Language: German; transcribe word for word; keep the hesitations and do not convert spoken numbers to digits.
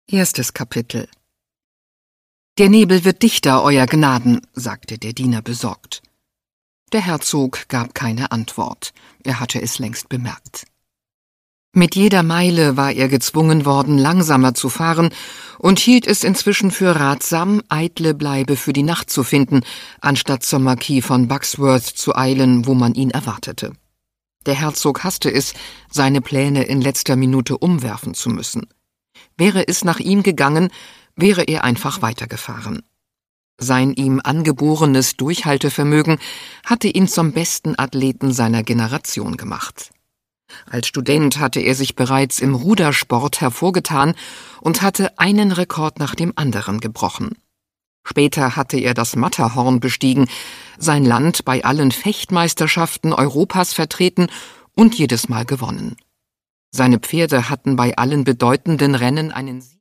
Erstes Kapitel. »Der Nebel wird dichter, Euer Gnaden«, sagte der Diener besorgt. Der Herzog gab keine Antwort, er hatte es längst bemerkt. Mit jeder Meile war er gezwungen worden, langsamer zu fahren, und hielt es inzwischen für ratsam, eitle Bleibe für die Nacht zu finden, anstatt zum Marquis von Bucksworth zu eilen, wo man ihn erwartete. Der Herzog hasste es, seine Pläne in letzter Minute umwerfen zu müssen. Wäre es nach ihm gegangen, wäre er einfach weitergefahren. Sein ihm angeborenes Durchhaltevermögen hatte ihn zum besten Athleten seiner Generation gemacht. Als Student hatte er sich bereits im Rudersport hervorgetan und hatte einen Rekord nach dem anderen gebrochen. Später hatte er das Matterhorn bestiegen, sein Land bei allen Fechtmeisterschaften Europas vertreten und jedes Mal gewonnen. Seine Pferde hatten bei allen bedeutenden Rennen einen Sieg